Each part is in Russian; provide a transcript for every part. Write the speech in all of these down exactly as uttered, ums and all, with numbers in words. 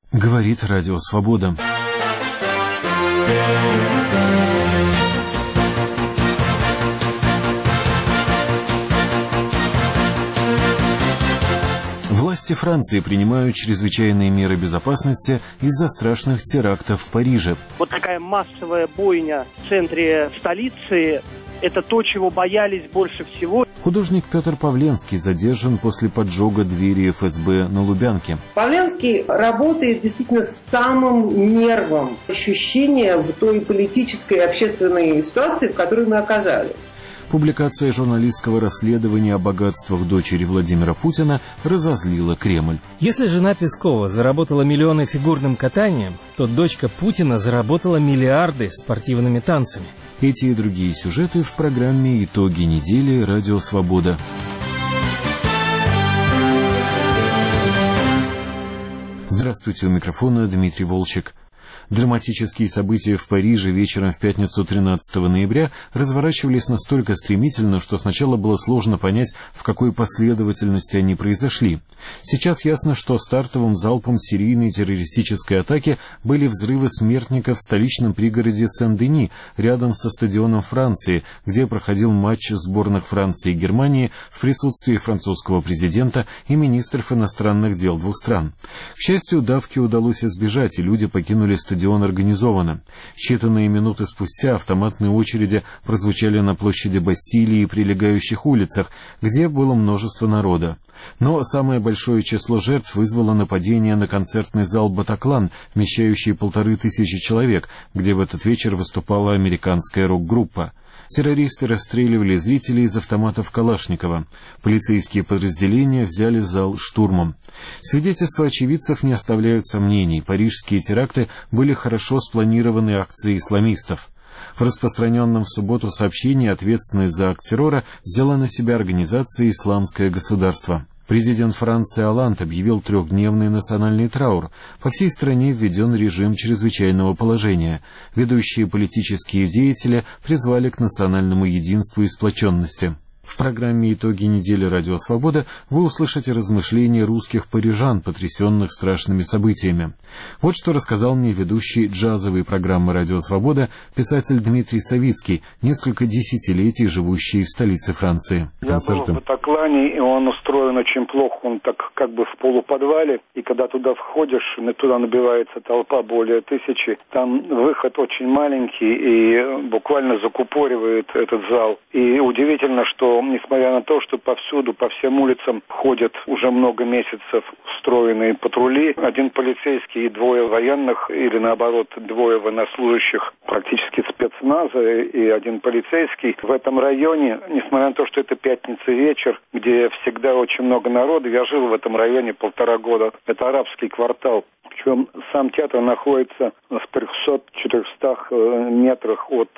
Говорит Радио Свобода. Власти Франции принимают чрезвычайные меры безопасности из-за страшных терактов в Париже. Вот такая массовая бойня в центре столицы – это то, чего боялись больше всего. Художник Петр Павленский задержан после поджога двери эф эс бэ на Лубянке. Павленский работает действительно с самым нервом ощущения в той политической и общественной ситуации, в которой мы оказались. Публикация журналистского расследования о богатствах дочери Владимира Путина разозлила Кремль. Если жена Пескова заработала миллионы фигурным катанием, то дочка Путина заработала миллиарды спортивными танцами. Эти и другие сюжеты в программе «Итоги недели. Радио Свобода». Здравствуйте, у микрофона Дмитрий Волчек. Драматические события в Париже вечером в пятницу тринадцатого ноября разворачивались настолько стремительно, что сначала было сложно понять, в какой последовательности они произошли. Сейчас ясно, что стартовым залпом серийной террористической атаки были взрывы смертников в столичном пригороде Сен-Дени, рядом со стадионом Франции, где проходил матч сборных Франции и Германии в присутствии французского президента и министров иностранных дел двух стран. К счастью, давки удалось избежать, и люди покинули стадион Стадион организовано. Считанные минуты спустя автоматные очереди прозвучали на площади Бастилии и прилегающих улицах, где было множество народа. Но самое большое число жертв вызвало нападение на концертный зал «Батаклан», вмещающий полторы тысячи человек, где в этот вечер выступала американская рок-группа. Террористы расстреливали зрителей из автоматов Калашникова. Полицейские подразделения взяли зал штурмом. Свидетельства очевидцев не оставляют сомнений. Парижские теракты были хорошо спланированы акцией исламистов. В распространенном в субботу сообщении ответственность за акт террора взяла на себя организация «Исламское государство». Президент Франции Олланд объявил трехдневный национальный траур. По всей стране введен режим чрезвычайного положения. Ведущие политические деятели призвали к национальному единству и сплоченности. В программе «Итоги недели. Радио Свобода» вы услышите размышления русских парижан, потрясенных страшными событиями. Вот что рассказал мне ведущий джазовой программы «Радио Свобода» писатель Дмитрий Савицкий, несколько десятилетий живущий в столице Франции. Я был в Батаклане, и он устроен очень плохо, он так как бы в полуподвале, и когда туда входишь, туда набивается толпа более тысячи, там выход очень маленький и буквально закупоривает этот зал. И удивительно, что несмотря на то, что повсюду, по всем улицам ходят уже много месяцев устроенные патрули, один полицейский и двое военных, или наоборот, двое военнослужащих практически спецназа и один полицейский в этом районе, несмотря на то, что это пятница вечер, где всегда очень много народу, я жил в этом районе полтора года, это арабский квартал. Причем сам театр находится в трехстах-четырехстах метрах от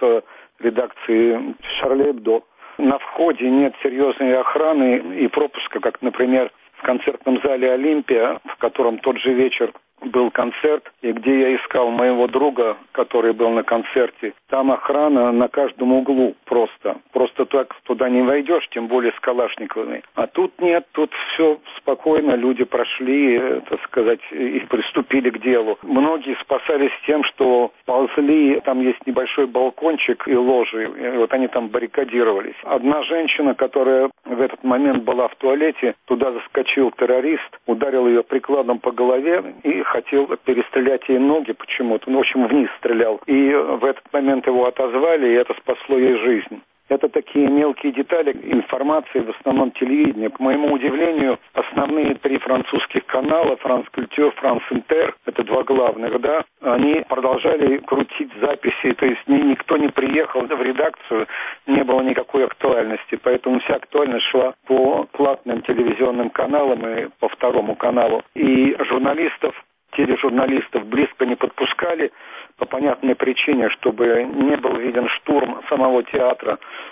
редакции «Шарли Эбдо». На входе нет серьезной охраны и пропуска, как, например, в концертном зале «Олимпия», в котором тот же вечер был концерт, и где я искал моего друга, который был на концерте. Там охрана на каждом углу просто. Просто так туда не войдешь, тем более с Калашниковыми. А тут нет, тут все спокойно, люди прошли, так сказать, и приступили к делу. Многие спасались тем, что ползли, там есть небольшой балкончик и ложи, и вот они там баррикадировались. Одна женщина, которая в этот момент была в туалете, туда заскочил террорист, ударил ее прикладом по голове и хотел перестрелять ей ноги почему-то, ну, в общем, вниз стрелял. И в этот момент его отозвали, и это спасло ей жизнь. Это такие мелкие детали информации, в основном телевидения. К моему удивлению, основные три французских канала, Франс Культур, Франс Интер, это два главных, да, они продолжали крутить записи, то есть ни, никто не приехал в редакцию, не было никакой актуальности, поэтому вся актуальность шла по платным телевизионным каналам и по второму каналу. И журналистов, тележурналистов близко не подпускали по понятной причине, чтобы не был виден штурм самого театра.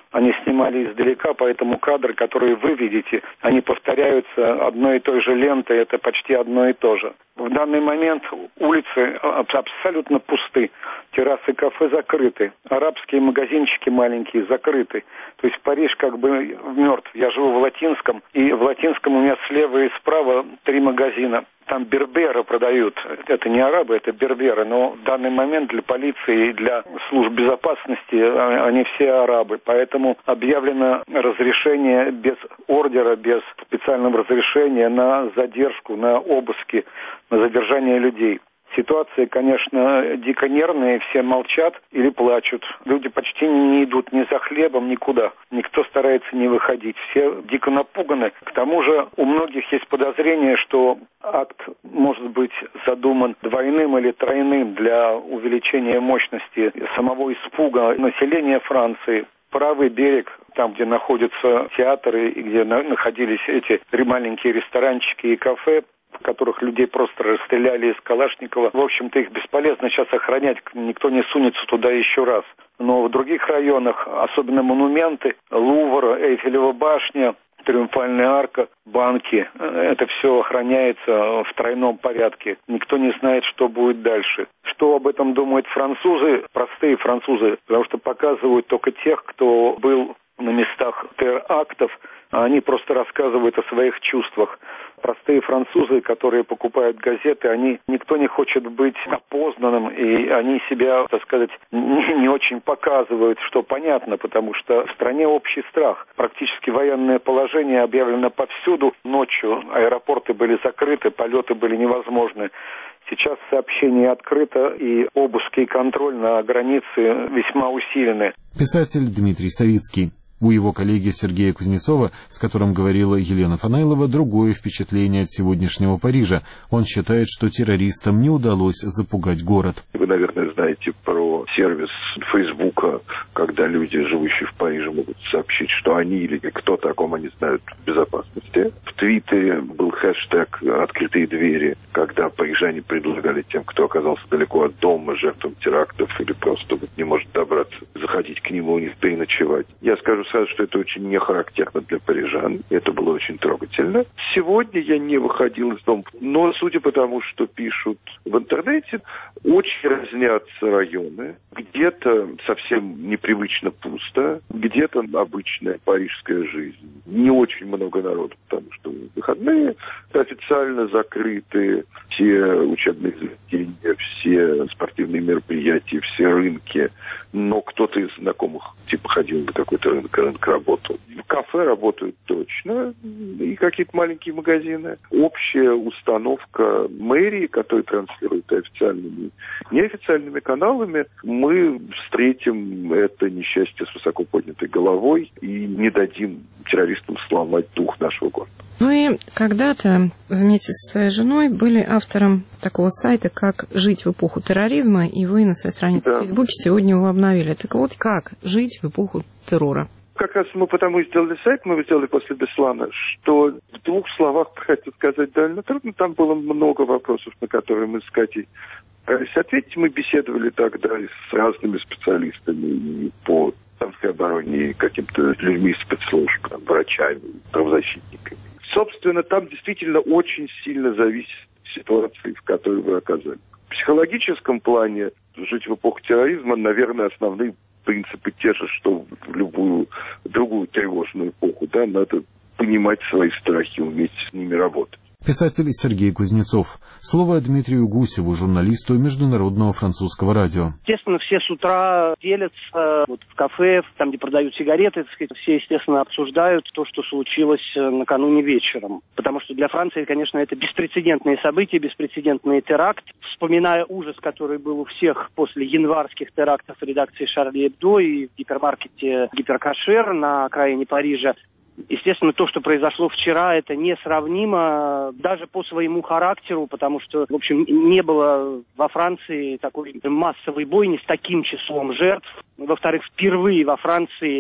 они снимали издалека, поэтому кадры, которые вы видите, они повторяются одной и той же лентой, это почти одно и то же. В данный момент улицы абсолютно пусты, террасы кафе закрыты, арабские магазинчики маленькие закрыты. То есть Париж как бы мертв. Я живу в Латинском, и в Латинском у меня слева и справа три магазина. Там берберы продают. Это не арабы, это берберы. Но в данный момент для полиции и для служб безопасности они все арабы. Поэтому объявлено разрешение без ордера, без специального разрешения на задержку, на обыски, на задержание людей. Ситуация, конечно, дико нервная, все молчат или плачут. Люди почти не идут ни за хлебом, никуда. Никто старается не выходить. Все дико напуганы. К тому же у многих есть подозрение, что акт может быть задуман двойным или тройным для увеличения мощности самого испуга населения Франции. Правый берег, там, где находятся театры и где находились эти маленькие ресторанчики и кафе, в которых людей просто расстреляли из Калашникова. В общем-то, их бесполезно сейчас охранять, никто не сунется туда еще раз. Но в других районах, особенно монументы, Лувр, Эйфелева башня, Триумфальная арка, банки, это все охраняется в тройном порядке. Никто не знает, что будет дальше. Что об этом думают французы, простые французы, потому что показывают только тех, кто был на местах терактов, а они просто рассказывают о своих чувствах. Простые французы, которые покупают газеты, они никто не хочет быть опознанным, и они себя, так сказать, не, не очень показывают, что понятно, потому что в стране общий страх. Практически военное положение объявлено повсюду. Ночью аэропорты были закрыты, полеты были невозможны. Сейчас сообщение открыто, и обыски и контроль на границе весьма усилены. Писатель Дмитрий Савицкий. У его коллеги Сергея Кузнецова, с которым говорила Елена Фанайлова, другое впечатление от сегодняшнего Парижа. Он считает, что террористам не удалось запугать город. Вы, наверное, знаете про сервис Фейсбука, когда люди, живущие в Париже, могут сообщить, что они или кто-то, о ком они знают, в безопасности. В Твиттере был хэштег «Открытые двери», когда парижане предлагали тем, кто оказался далеко от дома, жертвам терактов или просто вот не может добраться, заходить к нему и переночевать. Я скажу сразу, что это очень не характерно для парижан. Это было очень трогательно. Сегодня я не выходил из дома, но, судя по тому, что пишут в интернете, очень разнятся районы. Где-то совсем непривычно пусто, где-то обычная парижская жизнь. Не очень много народу, потому что выходные официально закрыты, все учебные заведения, все спортивные мероприятия, все рынки. Но кто-то из знакомых типа ходил на какой-то рынок, рынок работал. Кафе работают точно, и какие-то маленькие магазины. Общая установка мэрии, которая транслирует официальными и неофициальными каналами, мы встретим это несчастье с высоко поднятой головой и не дадим террористам сломать дух нашего города. Вы когда-то вместе со своей женой были автором такого сайта, как «Жить в эпоху терроризма», и вы на своей странице да. в Фейсбуке сегодня его обновили. Так вот, как жить в эпоху террора? Как раз мы потому и сделали сайт, мы его сделали после Беслана, что в двух словах про это сказать довольно трудно. Там было много вопросов, на которые мы с Катей старались ответить. Мы беседовали тогда с разными специалистами и по танской обороне, и какими-то людьми из спецслужб, там, врачами, правозащитниками. Собственно, там действительно очень сильно зависит от ситуации, в которой вы оказались. В психологическом плане жить в эпоху терроризма, наверное, основные принципы те же, что в любую другую тревожную эпоху. Да, надо понимать свои страхи, уметь с ними работать. Писатель Сергей Кузнецов. Слово Дмитрию Гусеву, журналисту Международного французского радио. Естественно, все с утра делятся вот, в кафе, там, где продают сигареты, так сказать, все, естественно, обсуждают то, что случилось накануне вечером. Потому что для Франции, конечно, это беспрецедентные события, беспрецедентный теракт. Вспоминая ужас, который был у всех после январских терактов в редакции «Шарли Эбдо» и в гипермаркете «Гиперкашер» на окраине Парижа, естественно, то, что произошло вчера, это несравнимо даже по своему характеру, потому что, в общем, не было во Франции такой массовой бойни с таким числом жертв. Во-вторых, впервые во Франции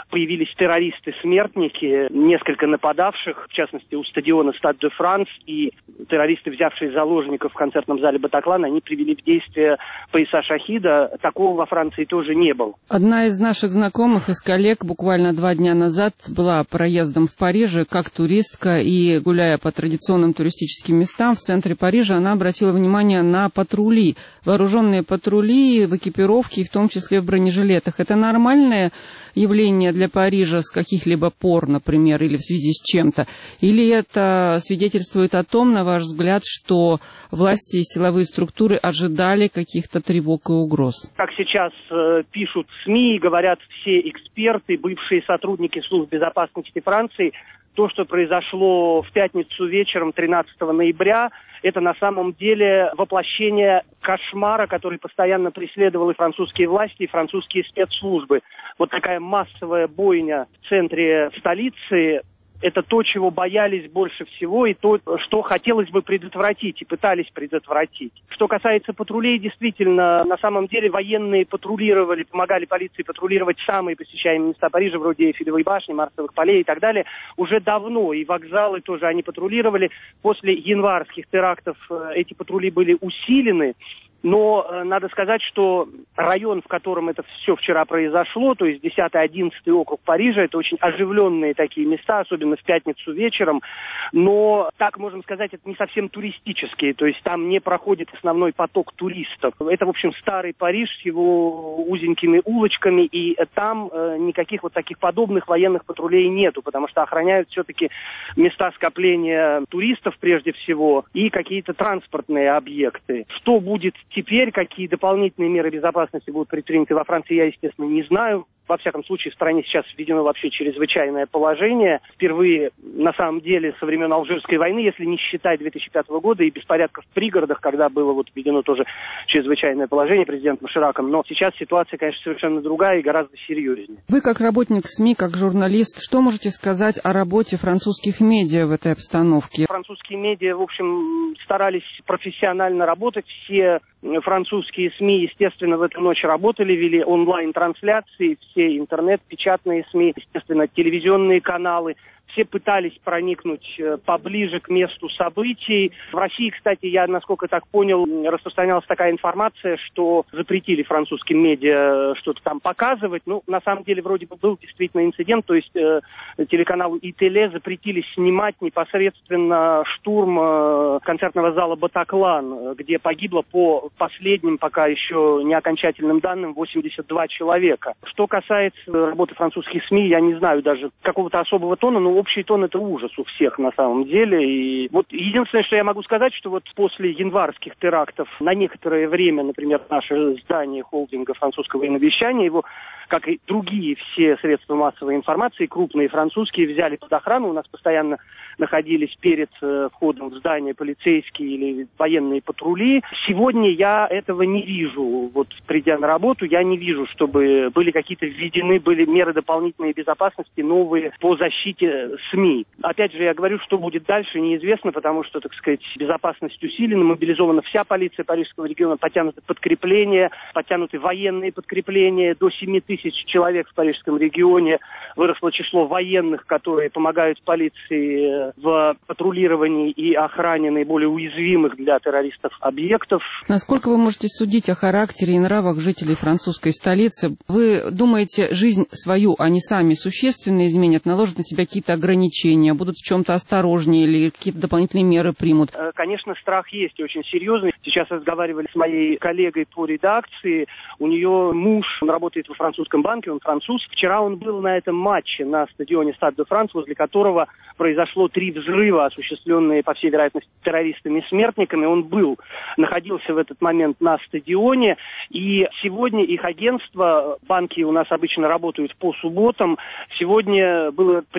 появились террористы-смертники, несколько нападавших, в частности, у стадиона Стад де Франс, и террористы, взявшие заложников в концертном зале Батаклан, они привели в действие пояса шахида. Такого во Франции тоже не было. Одна из наших знакомых, из коллег, буквально два дня назад была проездом в Париже как туристка, и, гуляя по традиционным туристическим местам в центре Парижа, она обратила внимание на патрули, вооруженные патрули в экипировке, в том числе в бронежилетах. Это нормальное явление для Парижа с каких-либо пор, например, или в связи с чем-то? Или это свидетельствует о том, на ваш взгляд, что власти и силовые структуры ожидали каких-то тревог и угроз? Как сейчас э, пишут СМИ, говорят все эксперты, бывшие сотрудники служб безопасности Франции, то, что произошло в пятницу вечером тринадцатого ноября, это на самом деле воплощение кошмара, который постоянно преследовал и французские власти, и французские спецслужбы. Вот такая массовая бойня в центре столицы – это то, чего боялись больше всего, и то, что хотелось бы предотвратить, и пытались предотвратить. Что касается патрулей, действительно, на самом деле военные патрулировали, помогали полиции патрулировать самые посещаемые места Парижа, вроде Эйфелевой башни, Марсовых полей и так далее, уже давно. И вокзалы тоже они патрулировали. После январских терактов эти патрули были усилены. Но э, надо сказать, что район, в котором это все вчера произошло, то есть десятый-одиннадцатый округ Парижа, это очень оживленные такие места, особенно в пятницу вечером. Но, так можем сказать, это не совсем туристические, то есть там не проходит основной поток туристов. Это, в общем, старый Париж с его узенькими улочками, и там э, никаких вот таких подобных военных патрулей нету, потому что охраняют все-таки места скопления туристов прежде всего и какие-то транспортные объекты. Что будет теперь, какие дополнительные меры безопасности будут предприняты во Франции, я, естественно, не знаю. Во всяком случае, в стране сейчас введено вообще чрезвычайное положение. Впервые, на самом деле, со времен Алжирской войны, если не считать две тысячи пятого года и беспорядков в пригородах, когда было вот введено тоже чрезвычайное положение президентом Шираком. Но сейчас ситуация, конечно, совершенно другая и гораздо серьезнее. Вы, как работник СМИ, как журналист, что можете сказать о работе французских медиа в этой обстановке? Французские медиа, в общем, старались профессионально работать. Все французские СМИ, естественно, в эту ночь работали, вели онлайн-трансляции, все интернет, печатные СМИ, естественно, телевизионные каналы. Все пытались проникнуть поближе к месту событий. В России, кстати, я, насколько так понял, распространялась такая информация, что запретили французским медиа что-то там показывать. Ну, на самом деле, вроде бы был действительно инцидент, то есть э, телеканалу ИТЛ запретили снимать непосредственно штурм э, концертного зала «Батаклан», где погибло по последним, пока еще не окончательным данным, восемьдесят два человека. Что касается работы французских СМИ, я не знаю даже какого-то особого тона, но общий тон — это ужас у всех на самом деле. И вот единственное, что я могу сказать, что вот после январских терактов на некоторое время, например, наше здание холдинга французского иновещания, его, как и другие все средства массовой информации, крупные французские, взяли под охрану. У нас постоянно находились перед э, входом в здание полицейские или военные патрули. Сегодня я этого не вижу. Вот придя на работу, я не вижу, чтобы были какие-то введены были меры дополнительной безопасности, новые по защите СМИ. Опять же, я говорю, что будет дальше, неизвестно, потому что, так сказать, безопасность усилена, мобилизована вся полиция Парижского региона, подтянуты подкрепления, подтянуты военные подкрепления, до семи тысяч человек в Парижском регионе. Выросло число военных, которые помогают полиции в патрулировании и охране наиболее уязвимых для террористов объектов. Насколько вы можете судить о характере и нравах жителей французской столицы? Вы думаете, жизнь свою они сами существенно изменят, наложат на себя какие-то ограничения, будут в чем-то осторожнее или какие-то дополнительные меры примут? Конечно, страх есть очень серьезный. Сейчас разговаривали с моей коллегой по редакции. У нее муж, он работает во французском банке, он француз. Вчера он был на этом матче на стадионе Стад де Франс, возле которого произошло три взрыва, осуществленные, по всей вероятности, террористами-смертниками. Он был, находился в этот момент на стадионе. И сегодня их агентство, банки у нас обычно работают по субботам, сегодня было принято решение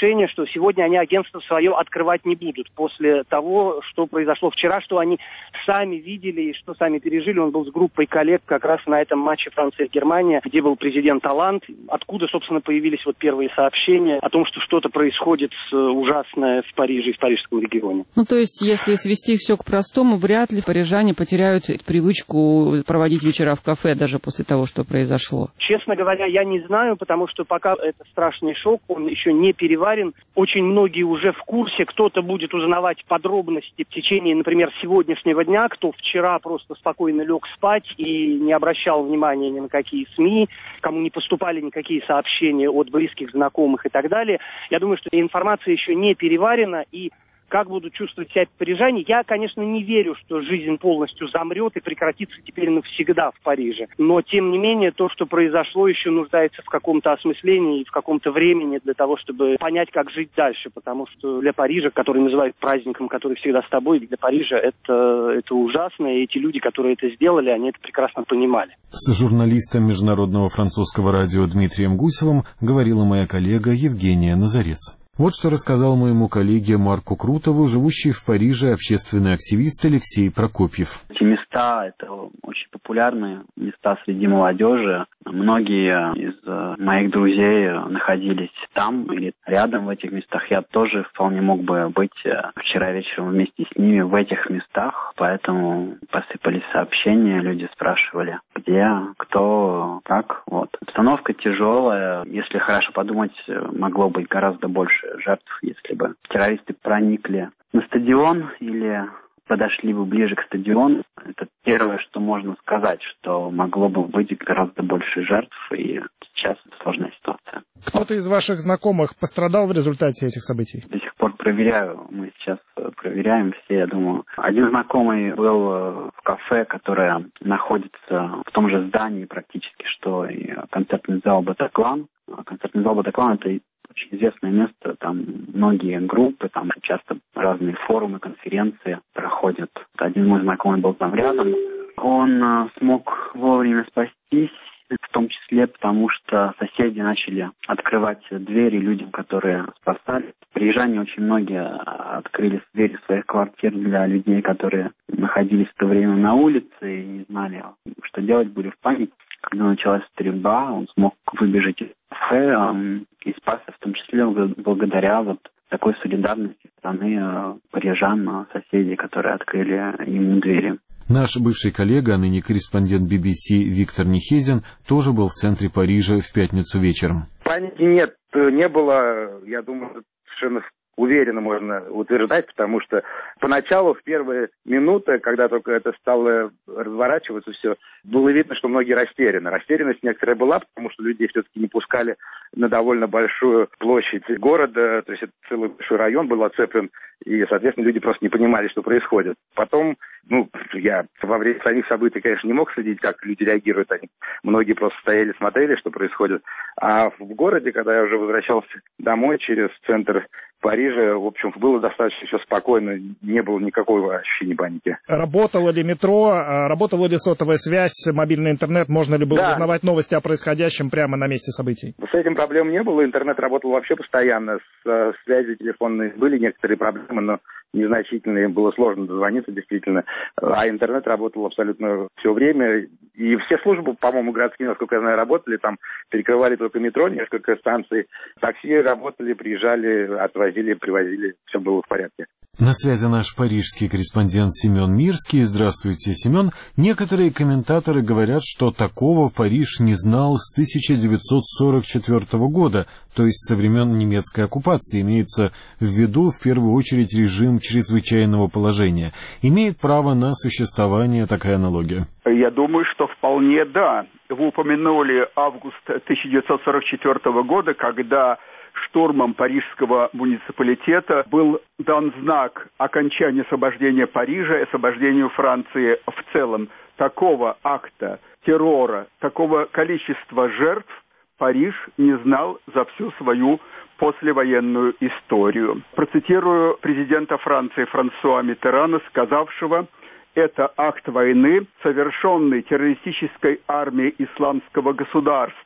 решение, что сегодня они агентство свое открывать не будут. После того, что произошло вчера, что они сами видели и что сами пережили. Он был с группой коллег как раз на этом матче Франция-Германия, где был президент Олланд, откуда, собственно, появились вот первые сообщения о том, что что-то происходит ужасное в Париже и в парижском регионе. Ну, то есть, если свести все к простому, вряд ли парижане потеряют привычку проводить вечера в кафе даже после того, что произошло. Честно говоря, я не знаю, потому что пока это страшный шок, он еще не переварен. Очень многие уже в курсе, кто-то будет узнавать подробности в течение, например, сегодняшнего дня, кто вчера просто спокойно лег спать и не обращал внимания ни на какие СМИ, кому не поступали никакие сообщения от близких, знакомых и так далее. Я думаю, что информация еще не переварена, и как будут чувствовать себя парижане, я, конечно, не верю, что жизнь полностью замрет и прекратится теперь навсегда в Париже. Но, тем не менее, то, что произошло, еще нуждается в каком-то осмыслении и в каком-то времени для того, чтобы понять, как жить дальше. Потому что для Парижа, который называют праздником, который всегда с тобой, для Парижа это, это ужасно. И эти люди, которые это сделали, они это прекрасно понимали. С журналистом Международного французского радио Дмитрием Гусевым говорила моя коллега Евгения Назарец. Вот что рассказал моему коллеге Марку Крутову, живущий в Париже общественный активист Алексей Прокопьев. Эти места – это очень популярные места среди молодежи. Многие из моих друзей находились там или рядом в этих местах. Я тоже вполне мог бы быть вчера вечером вместе с ними в этих местах, поэтому посыпались сообщения, люди спрашивали, где, кто, как. Вот. Обстановка тяжелая. Если хорошо подумать, могло быть гораздо больше жертв, если бы террористы проникли на стадион или подошли бы ближе к стадиону. Это первое, что можно сказать, что могло бы быть гораздо больше жертв, и сейчас сложная ситуация. Кто-то из ваших знакомых пострадал в результате этих событий? До сих пор проверяю. Мы сейчас проверяем все, я думаю. Один знакомый был в кафе, которое находится в том же здании практически, что и концертный зал «Батаклан». Концертный зал «Батаклан» — это очень известное место, там многие группы, там часто разные форумы, конференции проходят. Один мой знакомый был там рядом. Он э, смог вовремя спастись, в том числе потому, что соседи начали открывать двери людям, которые спасались. Парижане очень многие открыли двери своих квартир для людей, которые находились в то время на улице и не знали, что делать, были в панике. Когда началась стрельба, он смог выбежать из кафе э, и спасся, в том числе благодаря вот такой солидарности стороны э, парижан, соседей, которые открыли ему двери. Наш бывший коллега, а ныне корреспондент би би си Виктор Нехезин, тоже был в центре Парижа в пятницу вечером. Паники нет, не было, я думаю, совершенно уверенно можно утверждать, потому что поначалу, в первые минуты, когда только это стало разворачиваться все, было видно, что многие растеряны. Растерянность некоторая была, потому что людей все-таки не пускали на довольно большую площадь города, то есть это целый большой район был оцеплен, и, соответственно, люди просто не понимали, что происходит. Потом, ну, я во время самих событий, конечно, не мог следить, как люди реагируют. Они, многие просто стояли, смотрели, что происходит. А в городе, когда я уже возвращался домой через центр Парижа, в общем, было достаточно все спокойно, не было никакого ощущения паники. Работало ли метро, работала ли сотовая связь, мобильный интернет, можно ли было да. узнавать новости о происходящем прямо на месте событий? С этим проблем не было, интернет работал вообще постоянно, с связью телефонной были некоторые проблемы, но незначительные, было сложно дозвониться действительно, а интернет работал абсолютно все время, и все службы, по-моему, городские, насколько я знаю, работали, там перекрывали только метро, несколько станций, такси работали, приезжали, отвозили, привозили, все было в порядке. На связи наш парижский корреспондент Семен Мирский. Здравствуйте, Семен. Некоторые комментаторы говорят, что такого Париж не знал с тысяча девятьсот сорок четвёртого года, то есть со времен немецкой оккупации. Имеется в виду в первую очередь режим чрезвычайного положения. Имеет право на существование такая аналогия? Я думаю, что вполне да. Вы упомянули август тысяча девятьсот сорок четвёртого года, когда штурмом парижского муниципалитета был дан знак окончания освобождения Парижа и освобождению Франции в целом. Такого акта террора, такого количества жертв Париж не знал за всю свою послевоенную историю. Процитирую президента Франции Франсуа Миттерана, сказавшего: «Это акт войны, совершенный террористической армией исламского государства.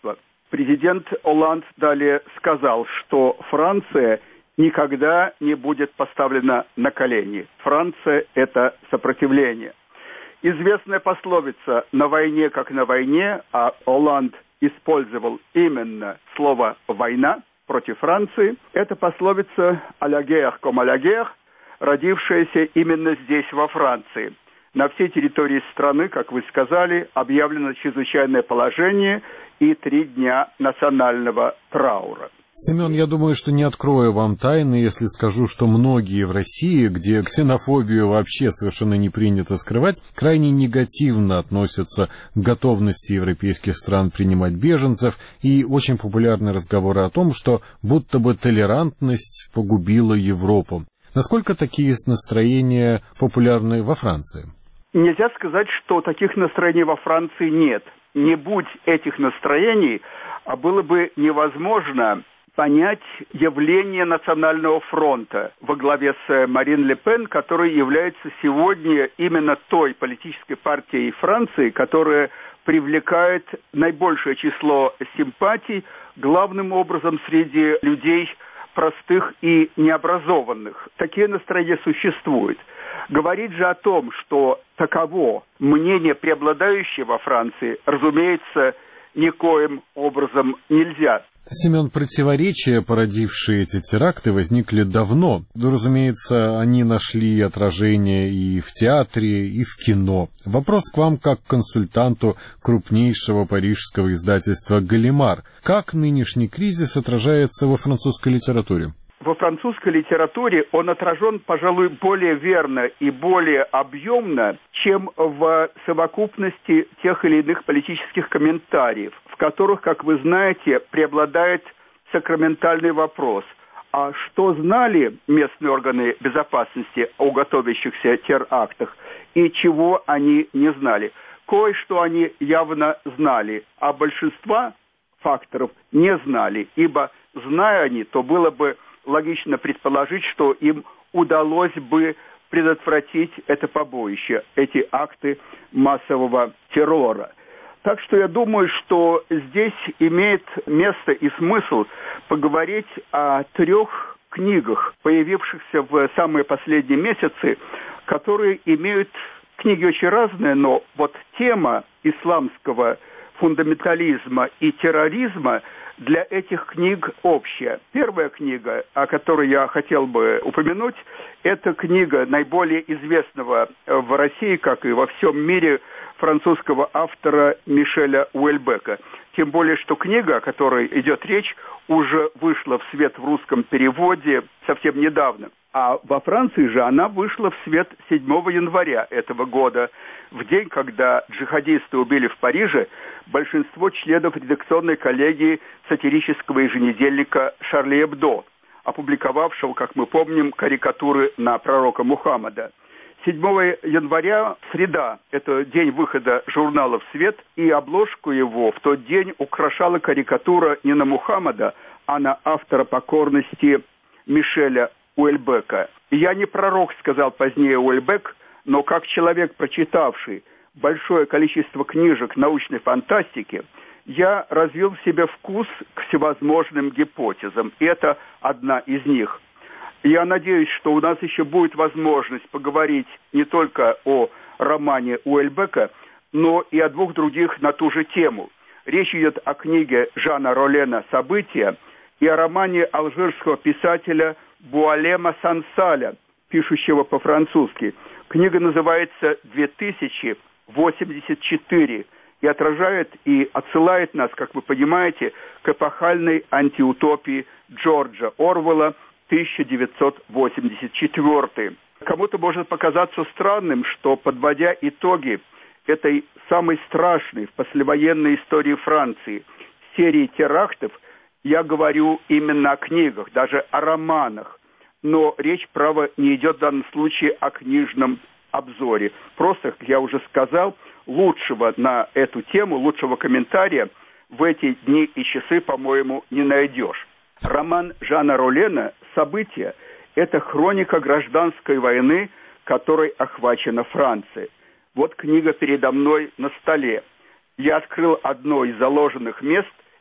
Президент Олланд далее сказал, что Франция никогда не будет поставлена на колени. Франция – это сопротивление. Известная пословица «на войне, как на войне», а Олланд использовал именно слово «война» против Франции. Это пословица «à la guerre comme à la guerre», родившаяся именно здесь, во Франции. На всей территории страны, как вы сказали, объявлено чрезвычайное положение и три дня национального траура. Семен, я думаю, что не открою вам тайны, если скажу, что многие в России, где ксенофобию вообще совершенно не принято скрывать, крайне негативно относятся к готовности европейских стран принимать беженцев, и очень популярны разговоры о том, что будто бы толерантность погубила Европу. Насколько такие настроения популярны во Франции? Нельзя сказать, что таких настроений во Франции нет. Не будь этих настроений, было бы невозможно понять явление Национального фронта во главе с Марин Ле Пен, которая является сегодня именно той политической партией Франции, которая привлекает наибольшее число симпатий, главным образом среди людей простых и необразованных. Такие настроения существуют. Говорить же о том, что таково мнение, преобладающее во Франции, разумеется, никоим образом нельзя. Семен, противоречия, породившие эти теракты, возникли давно. Ну, разумеется, они нашли отражение и в театре, и в кино. Вопрос к вам как к консультанту крупнейшего парижского издательства «Галимар». Как нынешний кризис отражается во французской литературе? Во французской литературе он отражен, пожалуй, более верно и более объемно, чем в совокупности тех или иных политических комментариев, в которых, как вы знаете, преобладает сакраментальный вопрос. А что знали местные органы безопасности о готовящихся терактах и чего они не знали? Кое-что они явно знали, а большинства факторов не знали, ибо, зная они, то было бы логично предположить, что им удалось бы предотвратить это побоище, эти акты массового террора. Так что я думаю, что здесь имеет место и смысл поговорить о трех книгах, появившихся в самые последние месяцы, которые имеют книги очень разные, но вот тема исламского фундаментализма и терроризма для этих книг общая. Первая книга, о которой я хотел бы упомянуть, это книга наиболее известного в России, как и во всем мире, французского автора Мишеля Уэльбека. Тем более, что книга, о которой идет речь, уже вышла в свет в русском переводе совсем недавно. А во Франции же она вышла в свет седьмого января этого года, в день, когда джихадисты убили в Париже большинство членов редакционной коллегии сатирического еженедельника «Шарли Эбдо», опубликовавшего, как мы помним, карикатуры на пророка Мухаммада. седьмого января, среда, это день выхода журнала в свет, и обложку его в тот день украшала карикатура не на Мухаммада, а на автора покорности Мишеля Уэльбека. «Я не пророк», — сказал позднее Уэльбек, но как человек, прочитавший большое количество книжек научной фантастики, я развил в себе вкус к всевозможным гипотезам. И это одна из них. Я надеюсь, что у нас еще будет возможность поговорить не только о романе Уэльбека, но и о двух других на ту же тему. Речь идет о книге Жана Ролена «События» и о романе алжирского писателя Буалема Сансаля, пишущего по-французски. Книга называется «две тысячи восемьдесят четыре» и отражает и отсылает нас, как вы понимаете, к эпохальной антиутопии Джорджа Орвелла тысяча девятьсот восемьдесят четыре. Кому-то может показаться странным, что, подводя итоги этой самой страшной в послевоенной истории Франции серии терактов, я говорю именно о книгах, даже о романах. Но речь, право, не идет в данном случае о книжном обзоре. Просто, как я уже сказал, лучшего на эту тему, лучшего комментария в эти дни и часы, по-моему, не найдешь. Роман Жана Ролена «События» – это хроника гражданской войны, которой охвачена Франция. Вот книга передо мной на столе. Я открыл одно из заложенных мест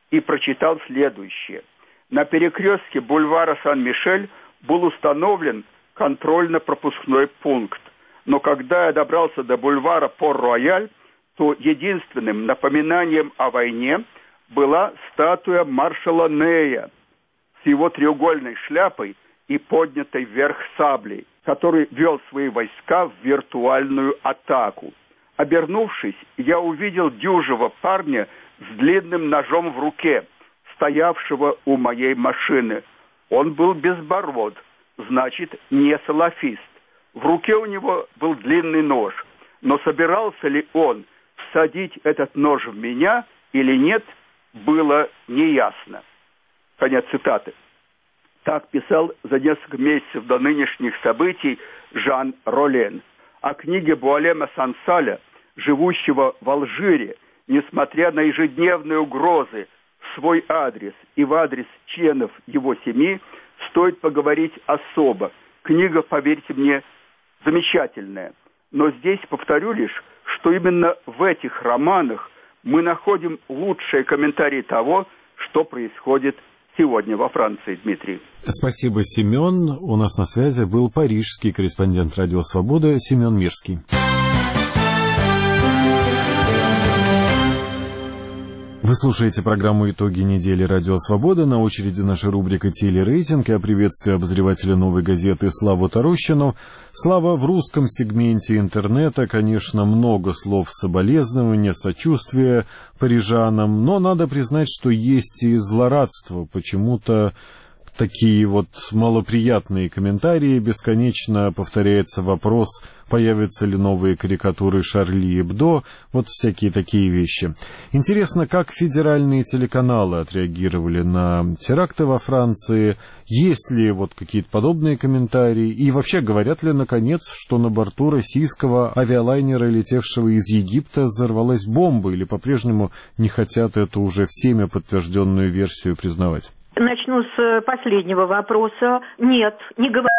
и прочитал следующее. На перекрестке бульвара Сан-Мишель был установлен контрольно-пропускной пункт. Но когда я добрался до бульвара Пор-Рояль, то единственным напоминанием о войне была статуя маршала Нея с его треугольной шляпой и поднятой вверх саблей, который вел свои войска в виртуальную атаку. Обернувшись, я увидел дюжего парня с длинным ножом в руке, стоявшего у моей машины. Он был безбород, значит, не салафист. В руке у него был длинный нож, но собирался ли он всадить этот нож в меня или нет, было неясно. Конец цитаты. Так писал за несколько месяцев до нынешних событий Жан Ролен. О книге Буалема Сансаля, живущего в Алжире, несмотря на ежедневные угрозы в свой адрес и в адрес членов его семьи, стоит поговорить особо. Книга, поверьте мне, замечательная. Но здесь повторю лишь, что именно в этих романах мы находим лучшие комментарии того, что происходит сегодня во Франции, Дмитрий. Спасибо, Семен. У нас на связи был парижский корреспондент «Радио Свобода» Семен Мирский. Вы слушаете программу «Итоги недели. Радио Свобода». На очереди наша рубрика «Телерейтинг». Я приветствую обозревателя «Новой газеты» Славу Тарощину. Слава, в русском сегменте интернета, конечно, много слов соболезнования, сочувствия парижанам, но надо признать, что есть и злорадство. Почему-то такие вот малоприятные комментарии, бесконечно повторяется вопрос, появятся ли новые карикатуры Шарли Эбдо, вот всякие такие вещи. Интересно, как федеральные телеканалы отреагировали на теракты во Франции, есть ли вот какие-то подобные комментарии, и вообще говорят ли, наконец, что на борту российского авиалайнера, летевшего из Египта, взорвалась бомба, или по-прежнему не хотят эту уже всеми подтвержденную версию признавать? Начну с последнего вопроса. Нет, не говорят.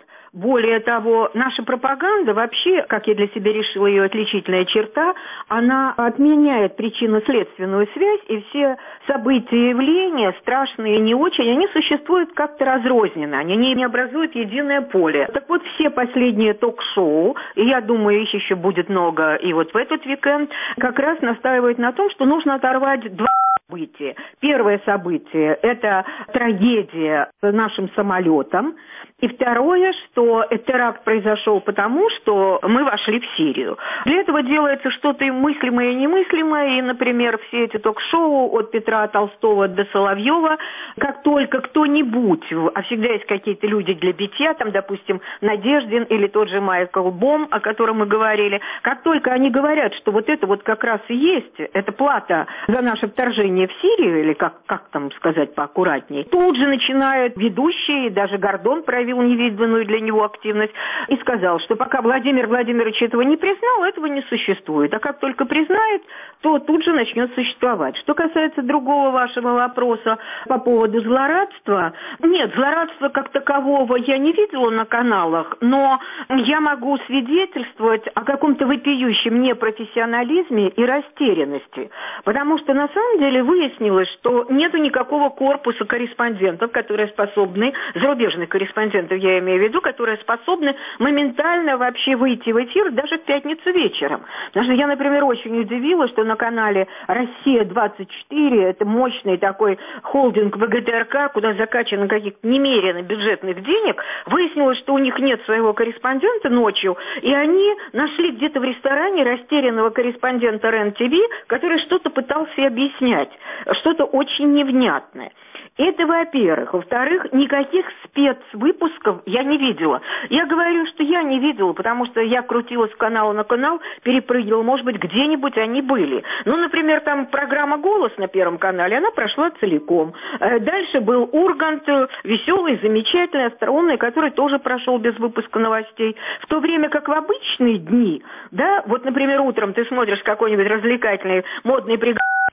Более того, наша пропаганда вообще, как я для себя решила, ее отличительная черта, она отменяет причинно-следственную связь, и все события и явления, страшные и не очень, они существуют как-то разрозненно, они не образуют единое поле. Так вот, все последние ток-шоу, и я думаю, их еще будет много и вот в этот уикенд, как раз настаивают на том, что нужно оторвать два события. Первое событие – это трагедия с нашим самолетом. И второе, что теракт произошел потому, что мы вошли в Сирию. Для этого делается что-то и мыслимое, и немыслимое. И, например, все эти ток-шоу от Петра Толстого до Соловьева, как только кто-нибудь, а всегда есть какие-то люди для битья, там, допустим, Надеждин или тот же Майкл Бом, о котором мы говорили, как только они говорят, что вот это вот как раз и есть, это плата за наше вторжение в Сирию, или как, как там сказать поаккуратнее, тут же начинают ведущие, даже Гордон проявил невиданную для него активность, и сказал, что пока Владимир Владимирович этого не признал, этого не существует. А как только признает, то тут же начнет существовать. Что касается другого вашего вопроса по поводу злорадства, нет, злорадства как такового я не видела на каналах, но я могу свидетельствовать о каком-то вопиющем непрофессионализме и растерянности. Потому что на самом деле выяснилось, что нету никакого корпуса корреспондентов, которые способны, зарубежных корреспондентов, я имею в виду, которые способны моментально вообще выйти в эфир даже в пятницу вечером. Потому что я, например, очень удивилась, что на канале «Россия двадцать четыре», это мощный такой холдинг ВГТРК, куда закачано каких-то немерено бюджетных денег, выяснилось, что у них нет своего корреспондента ночью, и они нашли где-то в ресторане растерянного корреспондента РЕН-ТВ, который что-то пытался объяснять, что-то очень невнятное. Это, во-первых. Во-вторых, никаких спецвыпусков я не видела. Я говорю, что я не видела, потому что я крутилась с канала на канал, перепрыгивала, может быть, где-нибудь они были. Ну, например, там программа «Голос» на Первом канале, она прошла целиком. Дальше был Ургант, веселый, замечательный, остроумный, который тоже прошел без выпуска новостей. В то время как в обычные дни, да, вот, например, утром ты смотришь какой-нибудь развлекательный, модный приговор,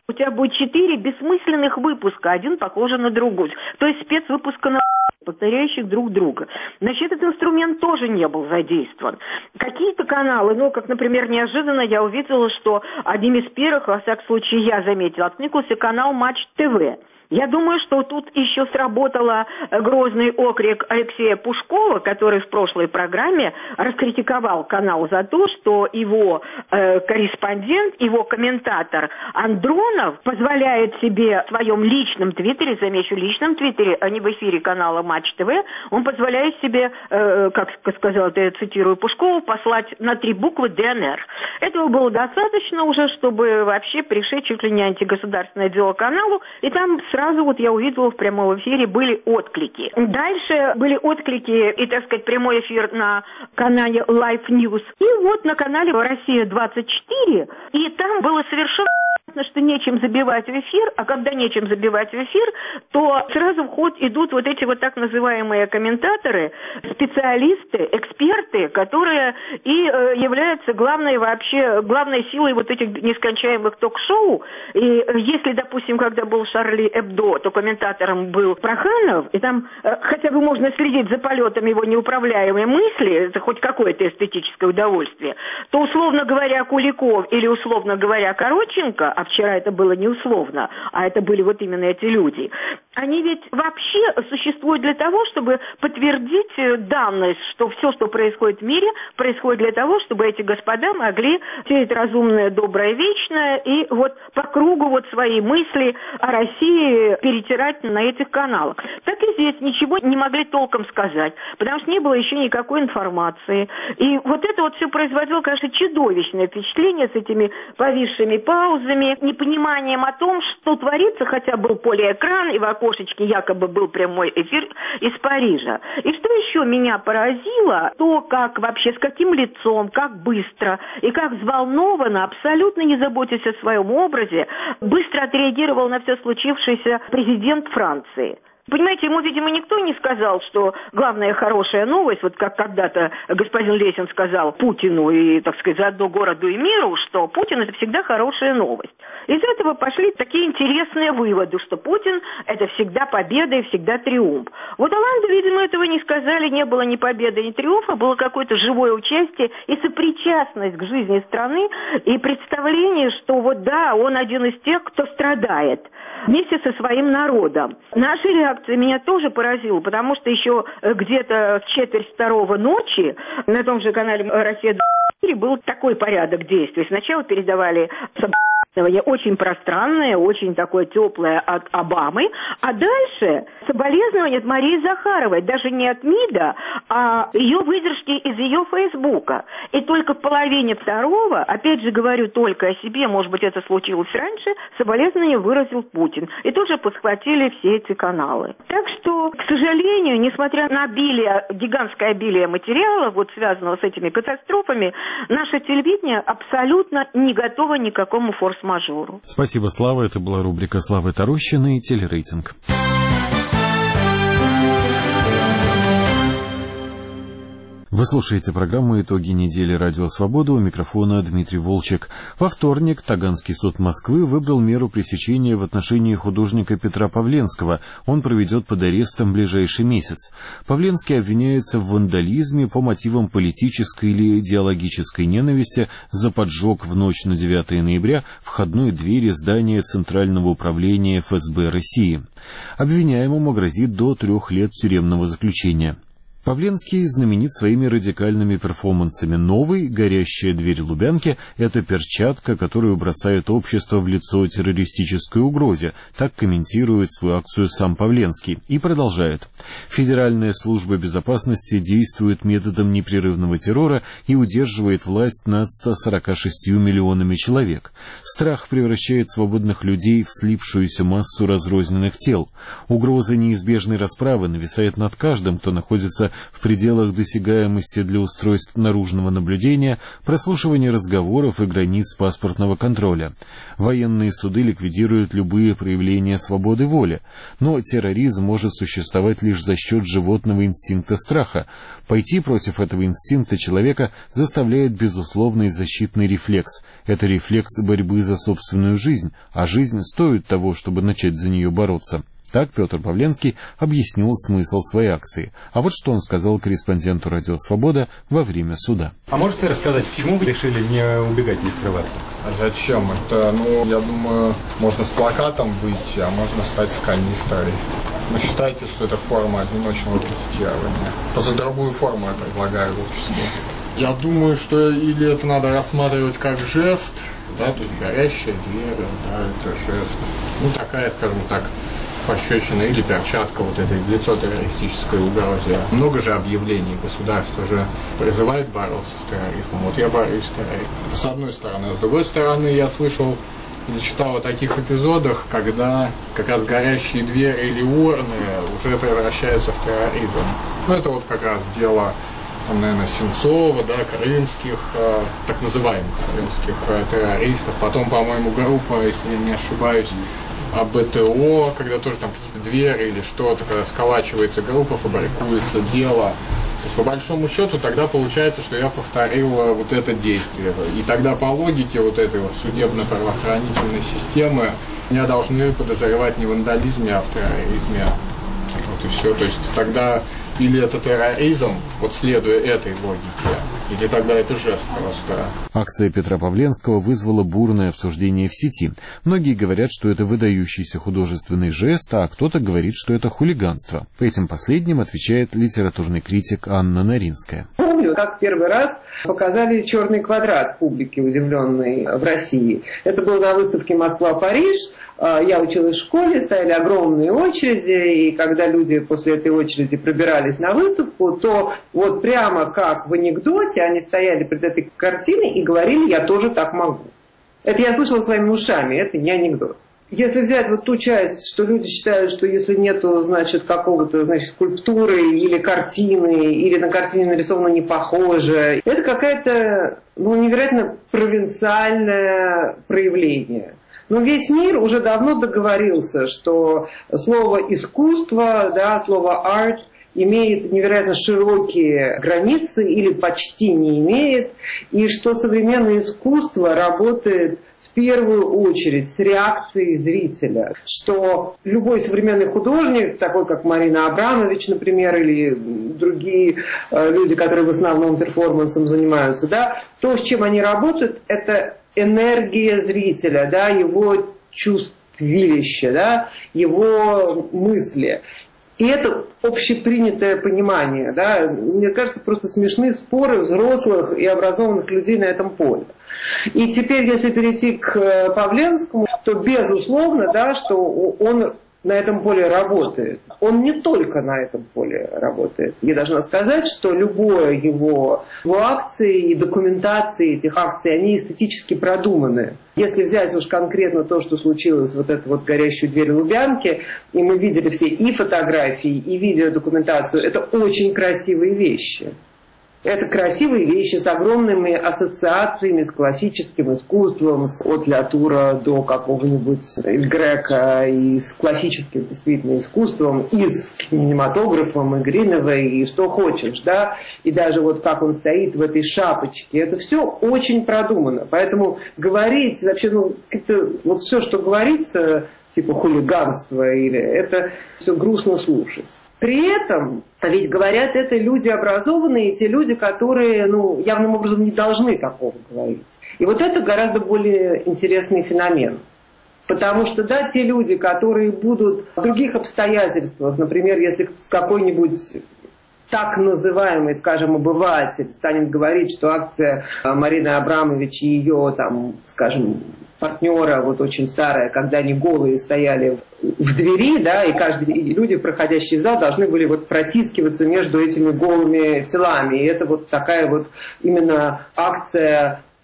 у тебя будет четыре бессмысленных выпуска, один похожий на другой. То есть спецвыпуска на повторяющих друг друга. Значит, этот инструмент тоже не был задействован. Какие-то каналы, ну, как, например, неожиданно я увидела, что одним из первых, во всяком случае, я заметила, откликнулся канал Матч ТВ. Я думаю, что тут еще сработала грозный окрик Алексея Пушкова, который в прошлой программе раскритиковал канал за то, что его э, корреспондент, его комментатор Андронов позволяет себе в своем личном твиттере, замечу, личном твиттере, а не в эфире канала Матч ТВ, он позволяет себе, э, как сказал, я цитирую Пушкова, послать на три буквы ДНР. Этого было достаточно уже, чтобы вообще пришить чуть ли не антигосударственное дело каналу, и там сразу вот я увидела в прямом эфире были отклики. Дальше были отклики и, так сказать, прямой эфир на канале Live News. И вот на канале Россия двадцать четыре. И там было совершенно что нечем забивать в эфир, а когда нечем забивать в эфир, то сразу в ход идут вот эти вот так называемые комментаторы, специалисты, эксперты, которые и э, являются главной вообще, главной силой вот этих нескончаемых ток-шоу. И если, допустим, когда был Шарли Эбдо, то комментатором был Проханов, и там э, хотя бы можно следить за полетом его неуправляемой мысли, это хоть какое-то эстетическое удовольствие, то, условно говоря, Куликов или, условно говоря, Коротченко, а вчера это было не условно, а это были вот именно эти люди, они ведь вообще существуют для того, чтобы подтвердить данность, что все, что происходит в мире, происходит для того, чтобы эти господа могли сеять разумное, доброе, вечное, и вот по кругу вот свои мысли о России перетирать на этих каналах. Так и здесь ничего не могли толком сказать, потому что не было еще никакой информации. И вот это вот все производило, конечно, чудовищное впечатление с этими повисшими паузами, непониманием о том, что творится, хотя был полиэкран, и в окошечке якобы был прямой эфир из Парижа. И что еще меня поразило, то, как вообще, с каким лицом, как быстро и как взволнованно, абсолютно не заботясь о своем образе, быстро отреагировал на все случившееся президент Франции. Понимаете, ему, видимо, никто не сказал, что главная хорошая новость, вот как когда-то господин Лесин сказал Путину и, так сказать, заодно городу и миру, что Путин – это всегда хорошая новость. Из этого пошли такие интересные выводы, что Путин – это всегда победа и всегда триумф. Вот Оланду, видимо, этого не сказали, не было ни победы, ни триумфа, было какое-то живое участие и сопричастность к жизни страны, и представление, что вот да, он один из тех, кто страдает вместе со своим народом. Наша реакция меня тоже поразила, потому что еще где-то в четверть второго ночи на том же канале «Россия двадцать четыре» был такой порядок действий. Сначала передавали соболезнования очень пространное, очень такое теплое от Обамы, а дальше соболезнования от Марии Захаровой, даже не от МИДа, а ее выдержки из ее Фейсбука. И только в половине второго, опять же говорю только о себе, может быть, это случилось раньше, соболезнования выразил Путин. И тоже подхватили все эти каналы. Так что, к сожалению, несмотря на обилие, гигантское обилие материала, вот связанного с этими катастрофами, наше телевидение абсолютно не готово ни к какому форс-мажору. Спасибо, Слава. Это была рубрика Славы Тарущиной и телерейтинг. Вы слушаете программу «Итоги недели. Радио Свобода». У микрофона Дмитрий Волчек. Во вторник Таганский суд Москвы выбрал меру пресечения в отношении художника Петра Павленского. Он проведет под арестом ближайший месяц. Павленский обвиняется в вандализме по мотивам политической или идеологической ненависти за поджог в ночь на девятое ноября входной двери здания Центрального управления эф эс бэ России. Обвиняемому грозит до трех лет тюремного заключения. Павленский знаменит своими радикальными перформансами. Новый «Горящая дверь Лубянки» — это перчатка, которую бросает общество в лицо террористической угрозе. Так комментирует свою акцию сам Павленский. И продолжает. Федеральная служба безопасности действует методом непрерывного террора и удерживает власть над ста сорока шестью миллионами человек. Страх превращает свободных людей в слипшуюся массу разрозненных тел. Угроза неизбежной расправы нависает над каждым, кто находится в пределах досягаемости для устройств наружного наблюдения, прослушивания разговоров и границ паспортного контроля. Военные суды ликвидируют любые проявления свободы воли, но терроризм может существовать лишь за счет животного инстинкта страха. Пойти против этого инстинкта человека заставляет безусловный защитный рефлекс. Это рефлекс борьбы за собственную жизнь, а жизнь стоит того, чтобы начать за нее бороться. Так Петр Павленский объяснил смысл своей акции. А вот что он сказал корреспонденту «Радио Свобода» во время суда. А можете рассказать, почему вы решили не убегать, не скрываться? А зачем? Это, ну, я думаю, можно с плакатом выйти, а можно стать с канистрой. Вы считаете, что это форма одиночного пикетирования? Просто другую форму я предлагаю в обществе. Я думаю, что или это надо рассматривать как жест, да, тут горящая дверь, да, это жест. Ну, такая, скажем так, пощечина или перчатка вот этой в лицо террористической угрозе. Много же объявлений, государство же призывает бороться с терроризмом. Вот я борюсь с терроризмом. С одной стороны. С другой стороны, я слышал или читал о таких эпизодах, когда как раз горящие двери или урны уже превращаются в терроризм. Ну, это вот как раз дело, там, наверное, Сенцова, да, крымских, э, так называемых крымских э, террористов. Потом, по-моему, группа, если я не ошибаюсь, а БТО, когда тоже там какие-то двери или что-то, когда сколачивается группа, фабрикуется дело. То есть, по большому счету, тогда получается, что я повторил вот это действие. И тогда по логике вот этой вот судебно-правоохранительной системы меня должны подозревать не в вандализме, а в терроризме. Вот и все. То есть тогда или это терроризм, вот следуя этой логике, или тогда это жест просто. Акция Петра Павленского вызвала бурное обсуждение в сети. Многие говорят, что это выдающийся художественный жест, а кто-то говорит, что это хулиганство. По этим последним отвечает литературный критик Анна Наринская. Помню, как первый раз показали черный квадрат публике, удивленной в России. Это было на выставке «Москва-Париж». Я училась в школе, стояли огромные очереди, и когда люди после этой очереди пробирались на выставку, то вот прямо как в анекдоте они стояли перед этой картиной и говорили: «Я тоже так могу». Это я слышала своими ушами, это не анекдот. Если взять вот ту часть, что люди считают, что если нету, значит, какого-то, значит, скульптуры или картины, или на картине нарисовано не похоже, это какая-то, ну, невероятно провинциальное проявление. Но весь мир уже давно договорился, что слово «искусство», да, слово «арт» имеет невероятно широкие границы или почти не имеет, и что современное искусство работает в первую очередь с реакцией зрителя, что любой современный художник, такой как Марина Абрамович, например, или другие э, люди, которые в основном перформансом занимаются, да, то, с чем они работают, это энергия зрителя, да, его чувствилище, да, его мысли. И это общепринятое понимание. Да? Мне кажется, просто смешны споры взрослых и образованных людей на этом поле. И теперь, если перейти к Павленскому, то безусловно, да, что он на этом поле работает. Он не только на этом поле работает. Я должна сказать, что любое его, его акции и документации этих акций, они эстетически продуманы. Если взять уж конкретно то, что случилось, вот эту вот горящую дверь Лубянки, и мы видели все и фотографии, и видеодокументацию, это очень красивые вещи. Это красивые вещи с огромными ассоциациями с классическим искусством, от Ля-Тура до какого-нибудь Эль Грека, и с классическим действительно искусством, и с кинематографом, и Гриновой, и что хочешь, да, и даже вот как он стоит в этой шапочке, это все очень продумано. Поэтому говорить вообще, ну, это, вот все, что говорится, типа хулиганство, или это все грустно слушать. При этом, ведь говорят, это люди образованные, те люди, которые, ну, явным образом не должны такого говорить. И вот это гораздо более интересный феномен. Потому что, да, те люди, которые будут в других обстоятельствах, например, если какой-нибудь так называемый, скажем, обыватель станет говорить, что акция Марины Абрамович и ее, там, скажем, партнера, вот очень старая, когда они голые стояли в двери, да, и каждый, и люди, проходящие в зал, должны были вот протискиваться между этими голыми телами. И это вот такая вот именно акция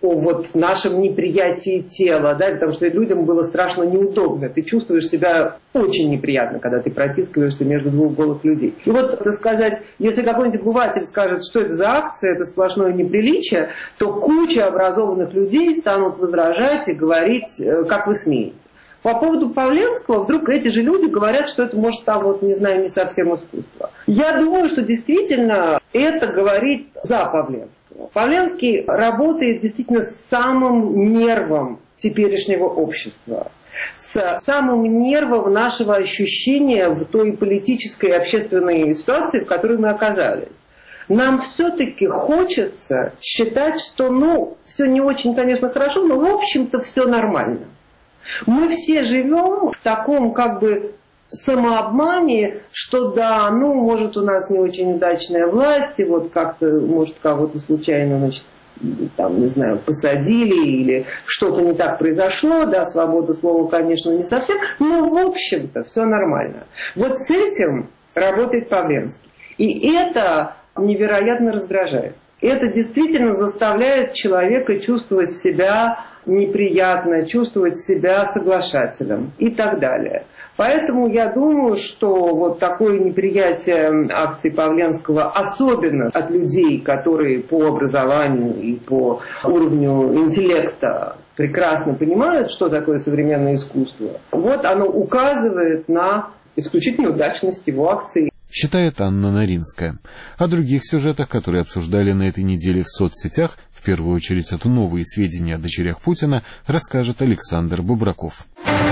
о вот нашем неприятии тела, да, потому что людям было страшно неудобно. Ты чувствуешь себя очень неприятно, когда ты протискиваешься между двух голых людей. И вот, так сказать, если какой-нибудь обыватель скажет, что это за акция, это сплошное неприличие, то куча образованных людей станут возражать и говорить, как вы смеете. По поводу Павленского, вдруг эти же люди говорят, что это, может, там, вот, не знаю, не совсем искусство. Я думаю, что действительно это говорит за Павленского. Павленский работает действительно с самым нервом теперешнего общества, с самым нервом нашего ощущения в той политической и общественной ситуации, в которой мы оказались. Нам все-таки хочется считать, что, ну, все не очень, конечно, хорошо, но, в общем-то, все нормально. Мы все живем в таком как бы самообмане, что да, ну, может, у нас не очень удачная власть, и вот как-то, может, кого-то случайно, значит, там, не знаю, посадили, или что-то не так произошло, да, свобода слова, конечно, не совсем, но, в общем-то, все нормально. Вот с этим работает Павленский. И это невероятно раздражает. Это действительно заставляет человека чувствовать себя неприятно, чувствовать себя соглашателем и так далее. Поэтому я думаю, что вот такое неприятие акций Павленского, особенно от людей, которые по образованию и по уровню интеллекта прекрасно понимают, что такое современное искусство, вот оно указывает на исключительную удачность его акций. Считает Анна Наринская. О других сюжетах, которые обсуждали на этой неделе в соцсетях, в первую очередь это новые сведения о дочерях Путина, расскажет Александр Бубраков.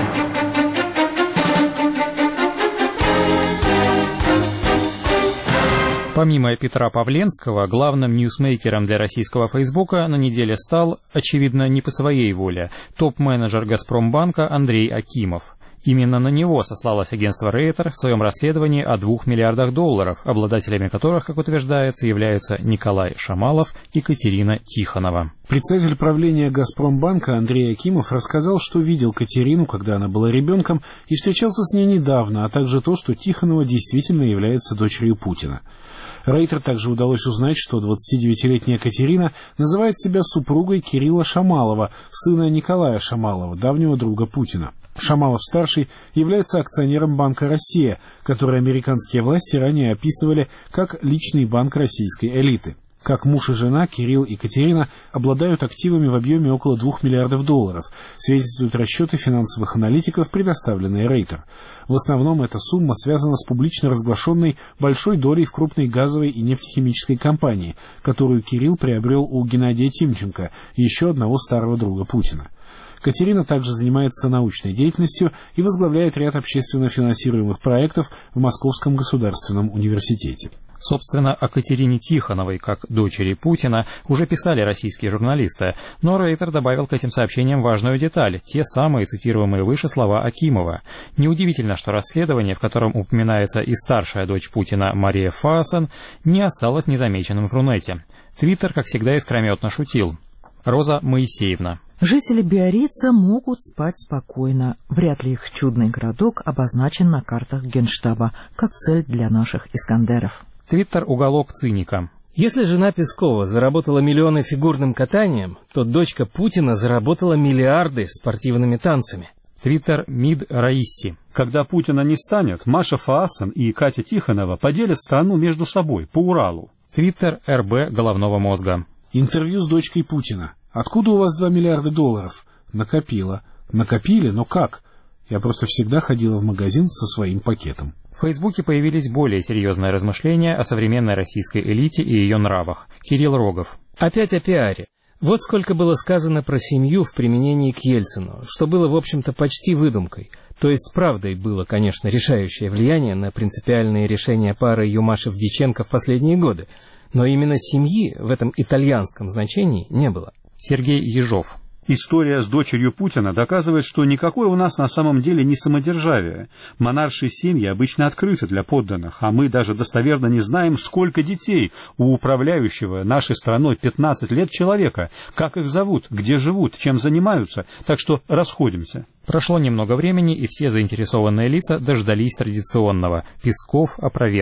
Помимо Петра Павленского, главным ньюсмейкером для российского Фейсбука на неделе стал, очевидно, не по своей воле, топ-менеджер «Газпромбанка» Андрей Акимов. Именно на него сослалось агентство Рейтер в своем расследовании о двух миллиардах долларов, обладателями которых, как утверждается, являются Николай Шамалов и Катерина Тихонова. Председатель правления «Газпромбанка» Андрей Акимов рассказал, что видел Катерину, когда она была ребенком, и встречался с ней недавно, а также то, что Тихонова действительно является дочерью Путина. Рейтер также удалось узнать, что двадцатидевятилетняя Катерина называет себя супругой Кирилла Шамалова, сына Николая Шамалова, давнего друга Путина. Шамалов-старший является акционером Банка «Россия», который американские власти ранее описывали как личный банк российской элиты. Как муж и жена, Кирилл и Катерина обладают активами в объеме около двух миллиардов долларов, свидетельствуют расчеты финансовых аналитиков, предоставленные Рейтер. В основном эта сумма связана с публично разглашенной большой долей в крупной газовой и нефтехимической компании, которую Кирилл приобрел у Геннадия Тимченко, еще одного старого друга Путина. Катерина также занимается научной деятельностью и возглавляет ряд общественно финансируемых проектов в Московском государственном университете. Собственно, о Катерине Тихоновой, как дочери Путина, уже писали российские журналисты, но Рейтер добавил к этим сообщениям важную деталь, те самые цитируемые выше слова Акимова. Неудивительно, что расследование, в котором упоминается и старшая дочь Путина Мария Фаасан, не осталось незамеченным в Рунете. Твиттер, как всегда, искрометно шутил. Роза Моисеевна. Жители Биаррица могут спать спокойно. Вряд ли их чудный городок обозначен на картах Генштаба как цель для наших Искандеров. Твиттер «Уголок циника». Если жена Пескова заработала миллионы фигурным катанием, то дочка Путина заработала миллиарды спортивными танцами. Твиттер «Мид Раисси». Когда Путина не станет, Маша Фаасан и Катя Тихонова поделят страну между собой, по Уралу. Твиттер эр бэ головного мозга. Интервью с дочкой Путина. Откуда у вас два миллиарда долларов? Накопила. Накопили? Но как? Я просто всегда ходила в магазин со своим пакетом. В Фейсбуке появились более серьезные размышления о современной российской элите и ее нравах. Кирилл Рогов. Опять о пиаре. Вот сколько было сказано про семью в применении к Ельцину, что было, в общем-то, почти выдумкой. То есть правдой было, конечно, решающее влияние на принципиальные решения пары Юмашев-Дьяченко в последние годы. Но именно семьи в этом итальянском значении не было. Сергей Ежов. История с дочерью Путина доказывает, что никакое у нас на самом деле не самодержавие. Монаршие семьи обычно открыты для подданных, а мы даже достоверно не знаем, сколько детей у управляющего нашей страной пятнадцать лет человека, как их зовут, где живут, чем занимаются, так что расходимся. Прошло немного времени, и все заинтересованные лица дождались традиционного. Песков опроверг.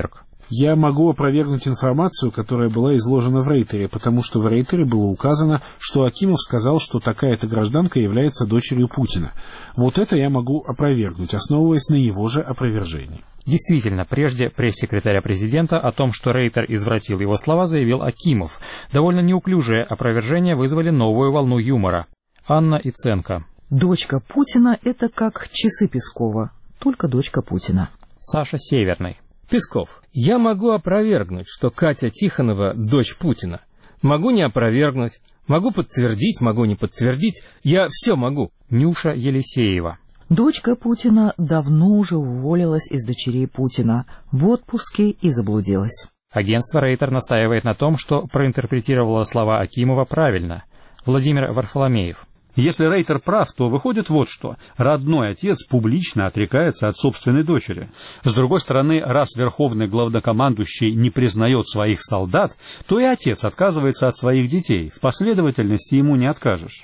Я могу опровергнуть информацию, которая была изложена в Рейтере, потому что в Рейтере было указано, что Акимов сказал, что такая-то гражданка является дочерью Путина. Вот это я могу опровергнуть, основываясь на его же опровержении. Действительно, прежде пресс-секретаря президента о том, что Рейтер извратил его слова, заявил Акимов. Довольно неуклюжие опровержения вызвали новую волну юмора. Анна Иценко. Дочка Путина – это как часы Пескова, только дочка Путина. Саша Северный. Песков. Я могу опровергнуть, что Катя Тихонова – дочь Путина. Могу не опровергнуть, могу подтвердить, могу не подтвердить. Я все могу. Нюша Елисеева. Дочка Путина давно уже уволилась из дочерей Путина, в отпуске и заблудилась. Агентство Рейтер настаивает на том, что проинтерпретировало слова Акимова правильно. Владимир Варфоломеев. Если Рейтер прав, то выходит вот что. Родной отец публично отрекается от собственной дочери. С другой стороны, раз верховный главнокомандующий не признает своих солдат, то и отец отказывается от своих детей. В последовательности ему не откажешь.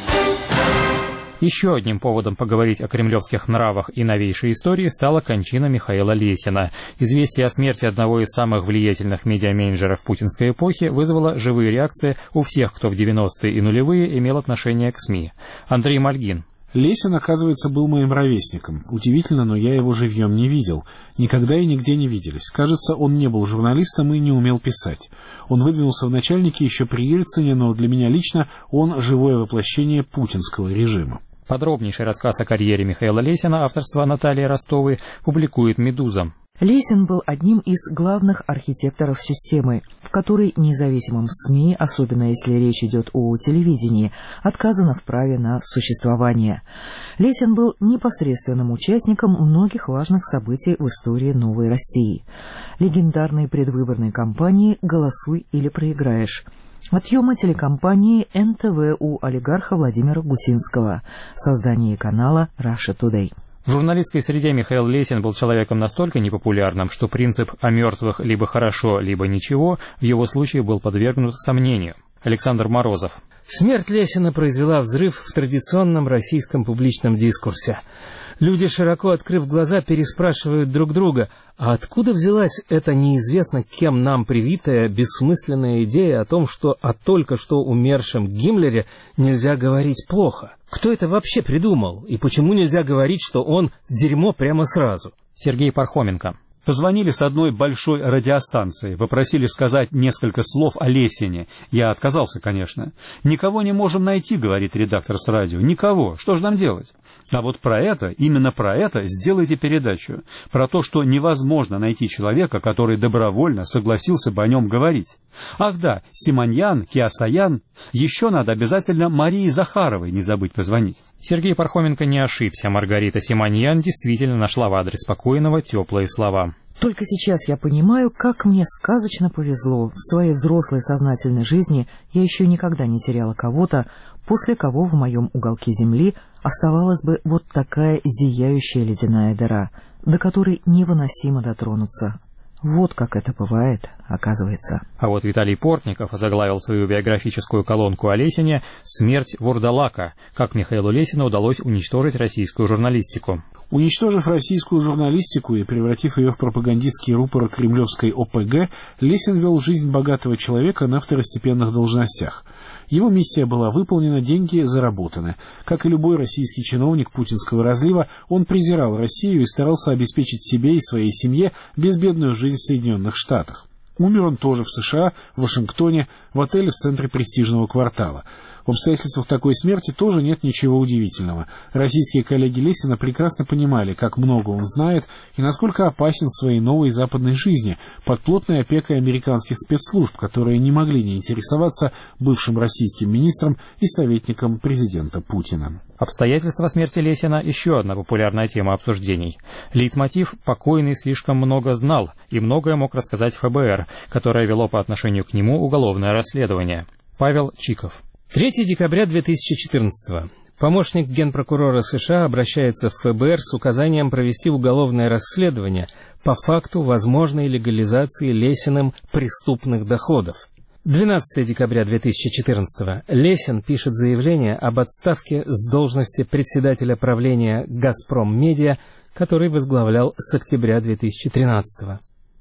Еще одним поводом поговорить о кремлевских нравах и новейшей истории стала кончина Михаила Лесина. Известие о смерти одного из самых влиятельных медиаменеджеров путинской эпохи вызвало живые реакции у всех, кто в девяностые и нулевые имел отношение к СМИ. Андрей Мальгин. Лесин, оказывается, был моим ровесником. Удивительно, но я его живьем не видел. Никогда и нигде не виделись. Кажется, он не был журналистом и не умел писать. Он выдвинулся в начальники еще при Ельцине, но для меня лично он живое воплощение путинского режима. Подробнейший рассказ о карьере Михаила Лесина авторства Натальи Ростовой публикует «Медуза». Лесин был одним из главных архитекторов системы, в которой независимым СМИ, особенно если речь идет о телевидении, отказано в праве на существование. Лесин был непосредственным участником многих важных событий в истории новой России. Легендарной предвыборной кампании «Голосуй или проиграешь», отъема телекомпании эн тэ вэ у олигарха Владимира Гусинского, создание канала Russia Today. В журналистской среде Михаил Лесин был человеком настолько непопулярным, что принцип «о мертвых либо хорошо, либо ничего» в его случае был подвергнут сомнению. Александр Морозов. Смерть Лесина произвела взрыв в традиционном российском публичном дискурсе. Люди, широко открыв глаза, переспрашивают друг друга, а откуда взялась эта неизвестно кем нам привитая бессмысленная идея о том, что о только что умершем Гиммлере нельзя говорить плохо? Кто это вообще придумал? И почему нельзя говорить, что он дерьмо прямо сразу? Сергей Пархоменко. Позвонили с одной большой радиостанции, попросили сказать несколько слов о Лесине. Я отказался, конечно. «Никого не можем найти», — говорит редактор с радио. «Никого. Что же нам делать?» А вот про это, именно про это сделайте передачу. Про то, что невозможно найти человека, который добровольно согласился бы о нем говорить. Ах да, Симоньян, Киасаян. Еще надо обязательно Марии Захаровой не забыть позвонить. Сергей Пархоменко не ошибся. Маргарита Симоньян действительно нашла в адрес покойного теплые слова. Только сейчас я понимаю, как мне сказочно повезло. В своей взрослой сознательной жизни я еще никогда не теряла кого-то, после кого в моем уголке земли оставалась бы вот такая зияющая ледяная дыра, до которой невыносимо дотронуться. Вот как это бывает, оказывается. А вот Виталий Портников заглавил свою биографическую колонку о Лесине «Смерть вурдалака. Как Михаилу Лесину удалось уничтожить российскую журналистику». Уничтожив российскую журналистику и превратив ее в пропагандистский рупор кремлевской о пэ гэ, Лесин вел жизнь богатого человека на второстепенных должностях. Его миссия была выполнена, деньги заработаны. Как и любой российский чиновник путинского разлива, он презирал Россию и старался обеспечить себе и своей семье безбедную жизнь в Соединенных Штатах. Умер он тоже в США, в Вашингтоне, в отеле в центре престижного квартала. В обстоятельствах такой смерти тоже нет ничего удивительного. Российские коллеги Лесина прекрасно понимали, как много он знает и насколько опасен в своей новой западной жизни под плотной опекой американских спецслужб, которые не могли не интересоваться бывшим российским министром и советником президента Путина. Обстоятельства смерти Лесина – еще одна популярная тема обсуждений. Лейтмотив «покойный слишком много знал» и многое мог рассказать эф бэ эр, которое вело по отношению к нему уголовное расследование. Павел Чиков. третьего декабря две тысячи четырнадцатого. Помощник генпрокурора США обращается в эф бэ эр с указанием провести уголовное расследование по факту возможной легализации Лесиным преступных доходов. двенадцатого декабря две тысячи четырнадцатого. Лесин пишет заявление об отставке с должности председателя правления «Газпром Медиа», который возглавлял с октября две тысячи тринадцатого.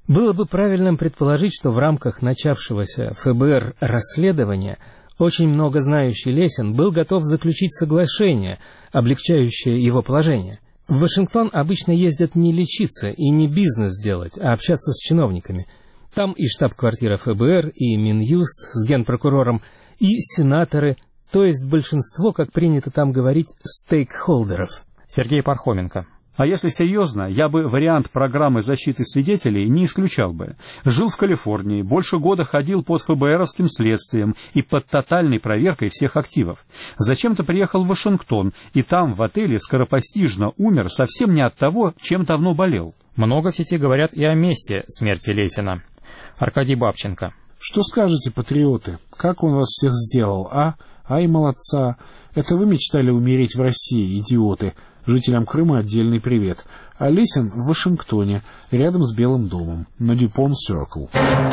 Было бы правильным предположить, что в рамках начавшегося эф бэ эр расследования очень много знающий Лесин был готов заключить соглашение, облегчающее его положение. В Вашингтон обычно ездят не лечиться и не бизнес делать, а общаться с чиновниками. Там и штаб-квартира эф бэ эр, и Минюст с генпрокурором, и сенаторы, то есть большинство, как принято там говорить, стейкхолдеров. Сергей Пархоменко. А если серьезно, я бы вариант программы защиты свидетелей не исключал бы. Жил в Калифорнии, больше года ходил под эф бэ эровским следствием и под тотальной проверкой всех активов. Зачем-то приехал в Вашингтон, и там, в отеле, скоропостижно умер совсем не от того, чем давно болел. Много в сети говорят и о месте смерти Лесина. Аркадий Бабченко. Что скажете, патриоты? Как он вас всех сделал, а? Ай, молодца. Это вы мечтали умереть в России, идиоты. Жителям Крыма отдельный привет. А Лесин в Вашингтоне, рядом с Белым домом, на Дюпон-Сёркл.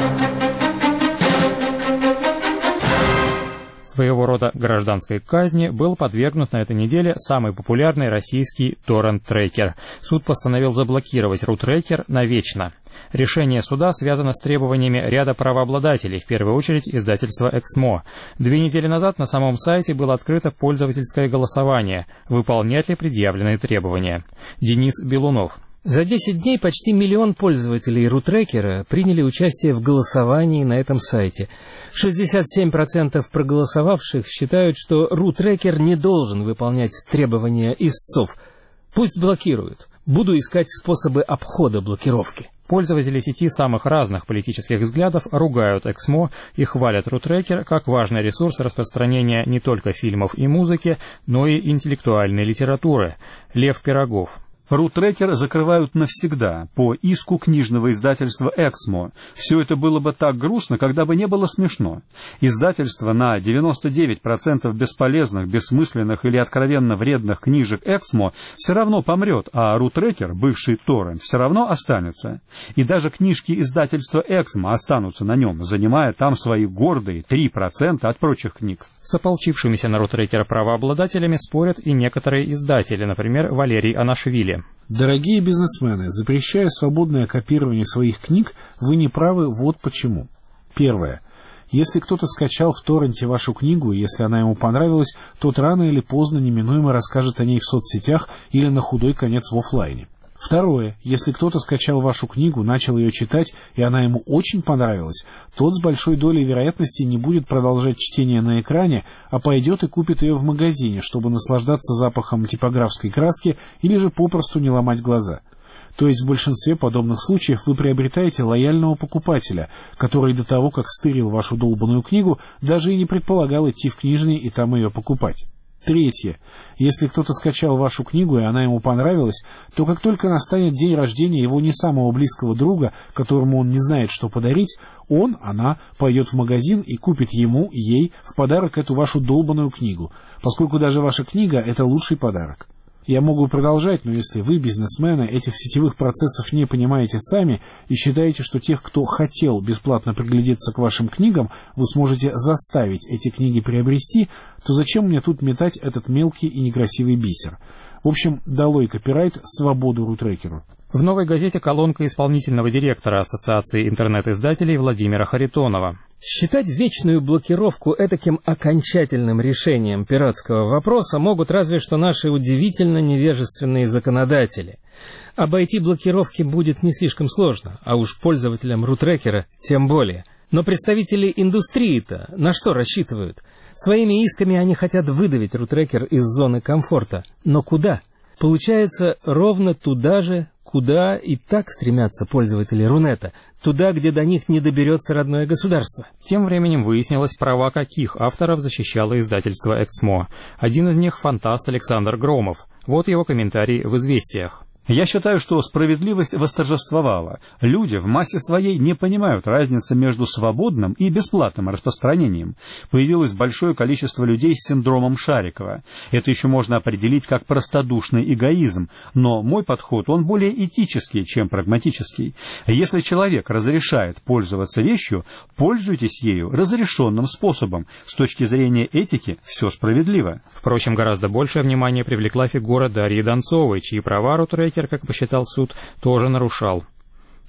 Своего рода гражданской казни был подвергнут на этой неделе самый популярный российский торрент-трекер. Суд постановил заблокировать рутрекер навечно. Решение суда связано с требованиями ряда правообладателей, в первую очередь издательства «Эксмо». Две недели назад на самом сайте было открыто пользовательское голосование, выполнять ли предъявленные требования. Денис Белунов. За десять дней почти миллион пользователей рутрекера приняли участие в голосовании на этом сайте. шестьдесят семь процентов проголосовавших считают, что рутрекер не должен выполнять требования истцов. Пусть блокируют. Буду искать способы обхода блокировки. Пользователи сети самых разных политических взглядов ругают Эксмо и хвалят рутрекер как важный ресурс распространения не только фильмов и музыки, но и интеллектуальной литературы. Лев Пирогов. Рутрекер закрывают навсегда по иску книжного издательства «Эксмо». Все это было бы так грустно, когда бы не было смешно. Издательство на девяносто девять процентов бесполезных, бессмысленных или откровенно вредных книжек «Эксмо» все равно помрет, а рутрекер, бывший торрент, все равно останется. И даже книжки издательства «Эксмо» останутся на нем, занимая там свои гордые три процента от прочих книг. С ополчившимися на рутрекер правообладателями спорят и некоторые издатели, например, Валерий Анашвили. Дорогие бизнесмены, запрещая свободное копирование своих книг, вы не правы вот почему. Первое. Если кто-то скачал в торренте вашу книгу, и если она ему понравилась, тот рано или поздно неминуемо расскажет о ней в соцсетях или на худой конец в офлайне. Второе. Если кто-то скачал вашу книгу, начал ее читать, и она ему очень понравилась, тот с большой долей вероятности не будет продолжать чтение на экране, а пойдет и купит ее в магазине, чтобы наслаждаться запахом типографской краски или же попросту не ломать глаза. То есть в большинстве подобных случаев вы приобретаете лояльного покупателя, который до того, как стырил вашу долбанную книгу, даже и не предполагал идти в книжный и там ее покупать. Третье. Если кто-то скачал вашу книгу, и она ему понравилась, то как только настанет день рождения его не самого близкого друга, которому он не знает, что подарить, он, она, пойдет в магазин и купит ему, ей, в подарок эту вашу долбаную книгу, поскольку даже ваша книга – это лучший подарок. Я могу продолжать, но если вы, бизнесмены, этих сетевых процессов не понимаете сами и считаете, что тех, кто хотел бесплатно приглядеться к вашим книгам, вы сможете заставить эти книги приобрести, то зачем мне тут метать этот мелкий и некрасивый бисер? В общем, долой копирайт, свободу рутрекеру. В «Новой газете» колонка исполнительного директора Ассоциации интернет-издателей Владимира Харитонова. Считать вечную блокировку этаким окончательным решением пиратского вопроса могут разве что наши удивительно невежественные законодатели. Обойти блокировки будет не слишком сложно, а уж пользователям рутрекера тем более. Но представители индустрии-то на что рассчитывают? Своими исками они хотят выдавить рутрекер из зоны комфорта. Но куда? Получается, ровно туда же, куда и так стремятся пользователи Рунета, туда, где до них не доберется родное государство. Тем временем выяснилось, права каких авторов защищало издательство «Эксмо». Один из них — фантаст Александр Громов. Вот его комментарий в «Известиях». Я считаю, что справедливость восторжествовала. Люди в массе своей не понимают разницы между свободным и бесплатным распространением. Появилось большое количество людей с синдромом Шарикова. Это еще можно определить как простодушный эгоизм, но мой подход, он более этический, чем прагматический. Если человек разрешает пользоваться вещью, пользуйтесь ею разрешенным способом. С точки зрения этики все справедливо. Впрочем, гораздо большее внимание привлекла фигура Дарьи Донцовой, чьи права рутрекер, как посчитал суд, тоже нарушал.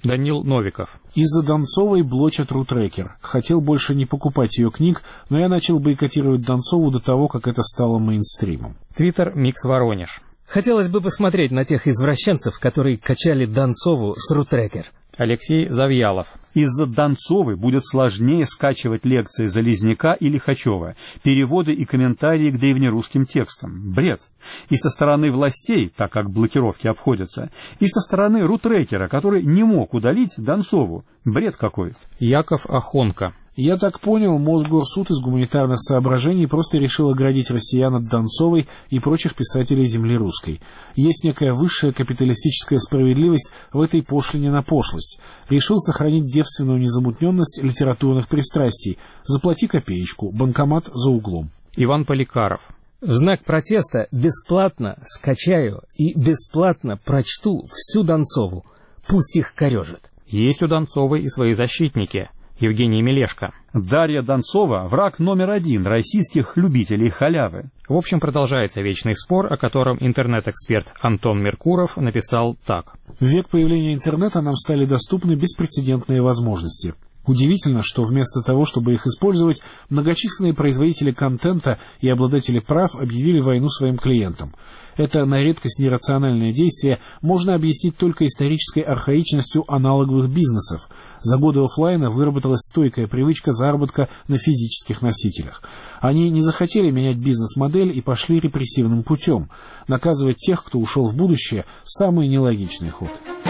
Данил Новиков. Из-за Донцовой блочат Рутрекер. Хотел больше не покупать ее книг, но я начал бойкотировать Донцову до того, как это стало мейнстримом. Твиттер Микс Воронеж. Хотелось бы посмотреть на тех извращенцев, которые качали Донцову с Рутрекер. Алексей Завьялов. Из-за Донцовой будет сложнее скачивать лекции Залезняка и Лихачева, переводы и комментарии к древнерусским текстам. Бред. И со стороны властей, так как блокировки обходятся, и со стороны Рутрекера, который не мог удалить Донцову. Бред какой. Яков Ахонко. Я так понял, Мосгорсуд из гуманитарных соображений просто решил оградить россиян от Донцовой и прочих писателей земли русской. Есть некая высшая капиталистическая справедливость в этой пошлине на пошлость. Решил сохранить девственную незамутненность литературных пристрастий. Заплати копеечку, банкомат за углом. Иван Поликаров. В знак протеста бесплатно скачаю и бесплатно прочту всю Донцову. Пусть их корежит. Есть у Донцовой и свои защитники. Евгений Мелешко. Дарья Донцова – враг номер один российских любителей халявы. В общем, продолжается вечный спор, о котором интернет-эксперт Антон Меркуров написал так. В век появления интернета нам стали доступны беспрецедентные возможности. Удивительно, что вместо того, чтобы их использовать, многочисленные производители контента и обладатели прав объявили войну своим клиентам. Это на редкость нерациональное действие можно объяснить только исторической архаичностью аналоговых бизнесов. За годы офлайна выработалась стойкая привычка заработка на физических носителях. Они не захотели менять бизнес-модель и пошли репрессивным путем. Наказывать тех, кто ушел в будущее – самый нелогичный ход.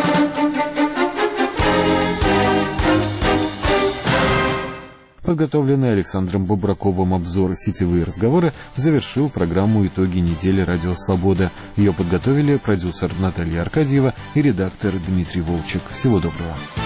Подготовленный Александром Бобраковым обзор «Сетевые разговоры» завершил программу «Итоги недели Радио Свобода». Ее подготовили продюсер Наталья Аркадьева и редактор Дмитрий Волчек. Всего доброго.